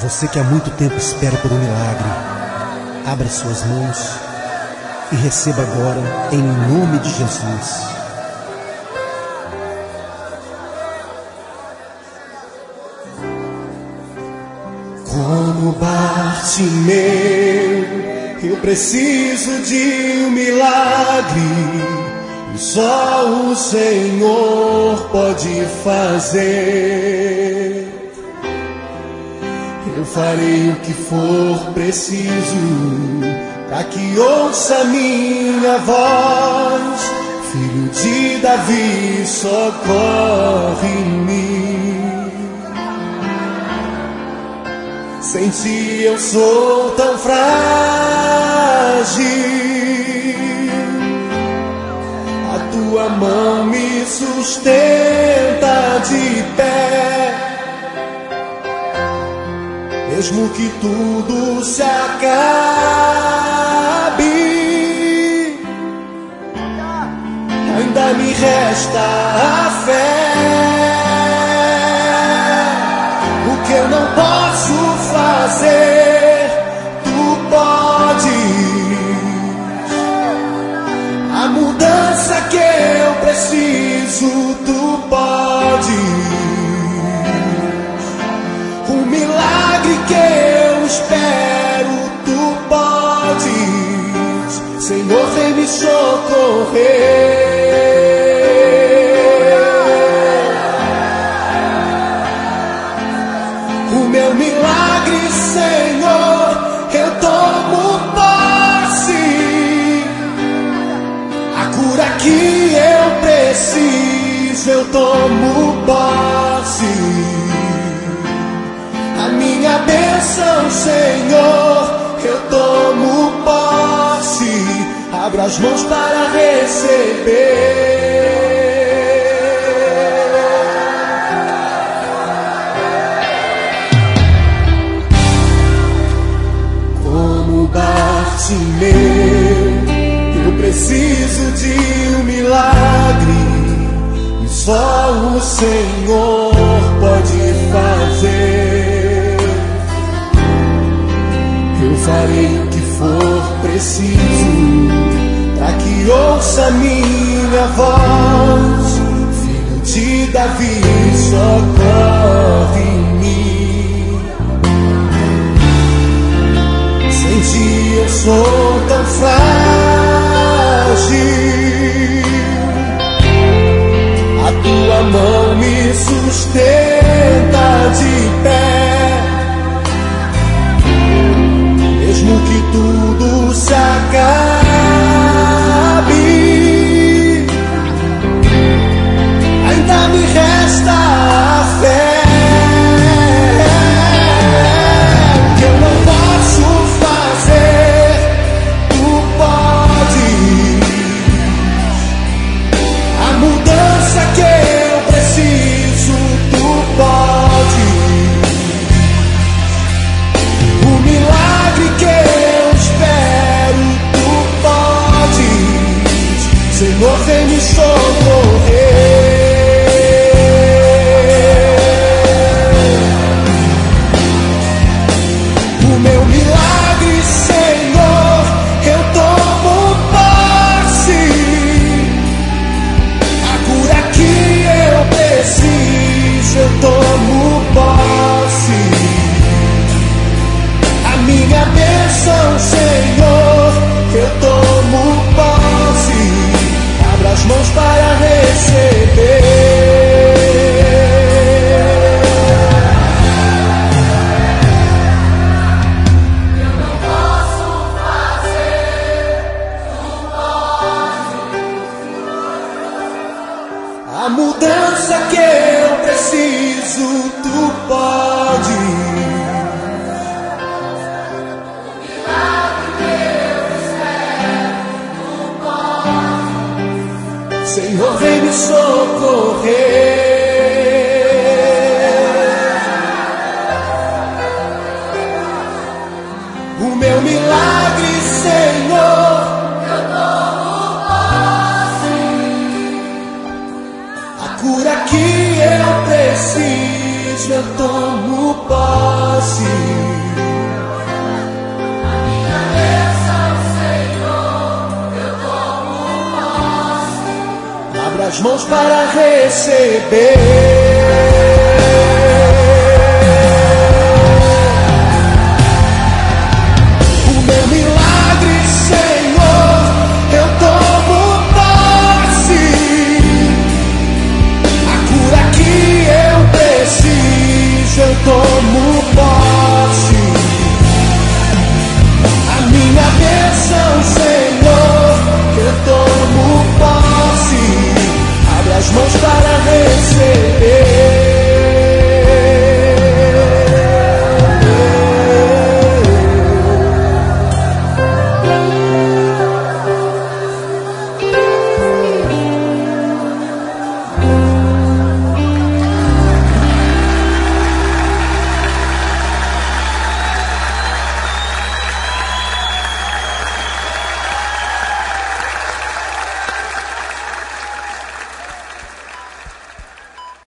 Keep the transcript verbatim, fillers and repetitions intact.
Você que há muito tempo espera por um milagre, abra suas mãos e receba agora, em nome de Jesus. Como Bartimeu, eu preciso de um milagre, e só o Senhor pode fazer. Eu farei o que for preciso, para que ouça minha voz. Filho de Davi, socorre-me. Sem ti eu sou tão frágil, a tua mão me sustenta de pé. Mesmo que tudo se acabe, ainda me resta a fé. O que eu não posso fazer, tu podes. A mudança que eu preciso, tu podes. O milagre que eu espero, tu podes. Senhor, vem me socorrer. O meu milagre, Senhor, eu tomo posse. A cura que eu preciso, eu tomo posse. A minha bênção, Senhor, eu tomo posse. Abra as mãos para receber. Bartimeu, eu preciso de um milagre, e só o Senhor pode fazer. Eu farei o que for preciso, para que ouça minha voz. Filho de Davi, socorre-me. Sem ti eu sou tão frágil, a tua mão me sustenta de pé. Mesmo que tudo se acabe, ainda me resta a fé. Que eu não posso fazer, tu podes. A mudança que eu preciso, tu podes. O milagre que eu espero, tu podes. Senhor, vem me socorrer. O meu milagre, Senhor, eu tomo posse. A cura que eu preciso, eu tomo posse. A minha bênção, Senhor, eu tomo posse. Abra as mãos para receber. A mudança que eu preciso, tu pode. O milagre que eu espero, tu pode. Senhor, vem me socorrer. O meu milagre, Senhor, eu tomo posse. A cura que eu preciso, igreja tomo posse. A minha bênção, Senhor, eu tomo posse. Abra as mãos para receber.